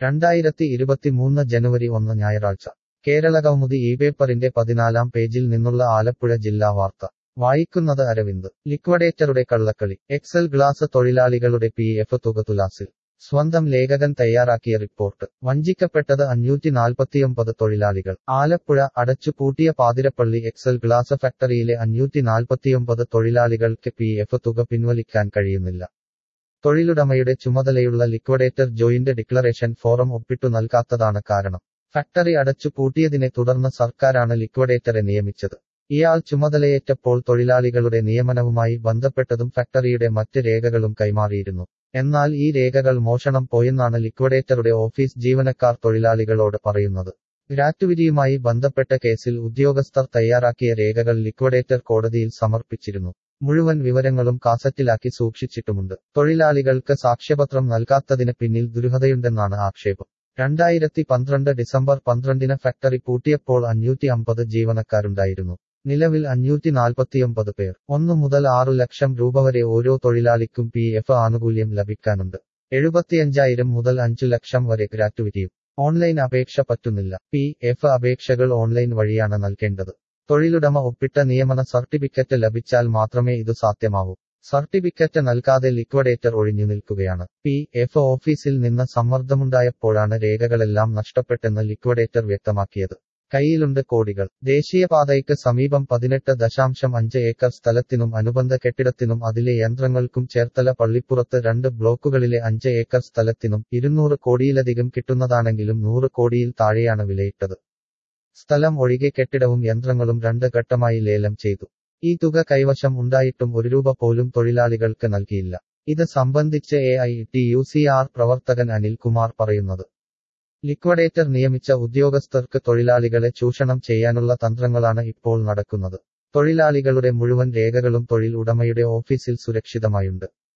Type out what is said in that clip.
2023 ജനുവരി 1 ഞായറാഴ്ച കേരളകൗമുദി ഈ പേപ്പറിന്റെ 14-ാം പേജിൽ നിന്നുള്ള ആലപ്പുഴ ജില്ലാ വാർത്ത വായിക്കുന്നത് അരവിന്ദ്. ലിക്വഡേറ്ററുടെ കള്ളക്കളി. എക്സൽ ഗ്ലാസ് തൊഴിലാളികളുടെ PF തുക തുലാസിൽ. സ്വന്തം ലേഖകൻ തയ്യാറാക്കിയ റിപ്പോർട്ട്. വഞ്ചിക്കപ്പെട്ടത് 549 തൊഴിലാളികൾ. ആലപ്പുഴ. അടച്ചുപൂട്ടിയ പാതിരപ്പള്ളി എക്സൽ ഗ്ലാസ് ഫാക്ടറിയിലെ 549 തൊഴിലാളികൾക്ക് PF തുക പിൻവലിക്കാൻ കഴിയുന്നില്ല. തൊഴിലുടമയുടെ ചുമതലയുള്ള ലിക്വഡേറ്റർ ജോയിന്റ് ഡിക്ലറേഷൻ ഫോറം ഒപ്പിട്ടു നൽകാത്തതാണ് കാരണം. ഫാക്ടറി അടച്ചുപൂട്ടിയതിനെ തുടർന്ന് സർക്കാരാണ് ലിക്വഡേറ്ററെ നിയമിച്ചത്. ഇയാൾ ചുമതലയേറ്റപ്പോൾ തൊഴിലാളികളുടെ നിയമനവുമായി ബന്ധപ്പെട്ടതും ഫാക്ടറിയുടെ മറ്റ് രേഖകളും കൈമാറിയിരുന്നു. എന്നാൽ ഈ രേഖകൾ മോഷണം പോയെന്നാണ് ലിക്വഡേറ്ററുടെ ഓഫീസ് ജീവനക്കാർ തൊഴിലാളികളോട് പറയുന്നത്. ഗ്രാറ്റുവിറ്റിയുമായി ബന്ധപ്പെട്ട കേസിൽ ഉദ്യോഗസ്ഥർ തയ്യാറാക്കിയ രേഖകൾ ലിക്വഡേറ്റർ കോടതിയിൽ സമർപ്പിച്ചിരുന്നു. മുഴുവൻ വിവരങ്ങളും കാസറ്റിലാക്കി സൂക്ഷിച്ചിട്ടുമുണ്ട്. തൊഴിലാളികൾക്ക് സാക്ഷ്യപത്രം നൽകാത്തതിന് പിന്നിൽ ദുരൂഹതയുണ്ടെന്നാണ് ആക്ഷേപം. 2012 ഡിസംബർ 12 ഫാക്ടറി പൂട്ടിയപ്പോൾ 550 ജീവനക്കാരുണ്ടായിരുന്നു. നിലവിൽ 549 പേർ. 1 മുതൽ 6 ലക്ഷം രൂപ വരെ ഓരോ തൊഴിലാളിക്കും PF ആനുകൂല്യം ലഭിക്കാനുണ്ട്. 75,000 മുതൽ 5 ലക്ഷം വരെ ഗ്രാറ്റുവിറ്റിയും. ഓൺലൈൻ അപേക്ഷ പറ്റുന്നില്ല. PF അപേക്ഷകൾ ഓൺലൈൻ വഴിയാണ് നൽകേണ്ടത്. തൊഴിലുടമ ഒപ്പിട്ട നിയമന സർട്ടിഫിക്കറ്റ് ലഭിച്ചാൽ മാത്രമേ ഇതു സാധ്യമാവൂ. സർട്ടിഫിക്കറ്റ് നൽകാതെ ലിക്വഡേറ്റർ ഒഴിഞ്ഞു നിൽക്കുകയാണ്. PF ഓഫീസിൽ നിന്ന് സമ്മർദ്ദമുണ്ടായപ്പോഴാണ് രേഖകളെല്ലാം നഷ്ടപ്പെട്ടെന്ന് ലിക്വഡേറ്റർ വ്യക്തമാക്കിയത്. കയ്യിലുണ്ട് കോടികൾ. ദേശീയപാതയ്ക്ക് സമീപം 18.5 ഏക്കർ സ്ഥലത്തിനും അനുബന്ധ കെട്ടിടത്തിനും അതിലെ യന്ത്രങ്ങൾക്കും ചേർത്തല പള്ളിപ്പുറത്ത് 2 ബ്ലോക്കുകളിലെ 5 ഏക്കർ സ്ഥലത്തിനും 200 കോടിയിലധികം കിട്ടുന്നതാണെങ്കിലും 100 കോടിയിൽ താഴെയാണ് വിലയിട്ടത്. സ്ഥലം ഒഴികെ കെട്ടിടവും യന്ത്രങ്ങളും 2 ഘട്ടമായി ലേലം ചെയ്തു. ഈ തുക കൈവശം ഉണ്ടായിട്ടും 1 രൂപ പോലും തൊഴിലാളികൾക്ക് നൽകിയില്ല. ഇത് സംബന്ധിച്ച് AITUCR പ്രവർത്തകൻ അനിൽകുമാർ പറയുന്നത്. ലിക്വഡേറ്റർ നിയമിച്ച ഉദ്യോഗസ്ഥർക്ക് തൊഴിലാളികളെ ചൂഷണം ചെയ്യാനുള്ള തന്ത്രങ്ങളാണ് ഇപ്പോൾ നടക്കുന്നത്. തൊഴിലാളികളുടെ മുഴുവൻ രേഖകളും തൊഴിൽ ഉടമയുടെ ഓഫീസിൽ സുരക്ഷിതമായുണ്ട്.